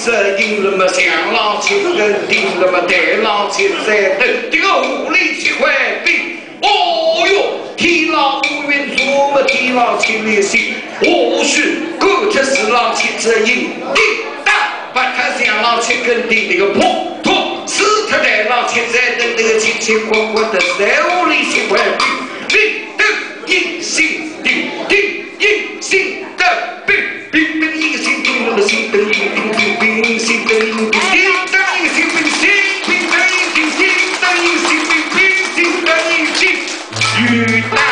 是赢了么想老七人定了么得老七在等这个武力去回避。哦哟，替老不愿做么替老七联系，或许各特是老七这赢定大，把他想老七跟定那个破脱，是他的老七在等这个清清活活的在武力去回避，定等一心定定一心的病病等一个心定了心等一个定定病心等一个定定等一个心病心病等一个心等一个心病病心等一个心。与大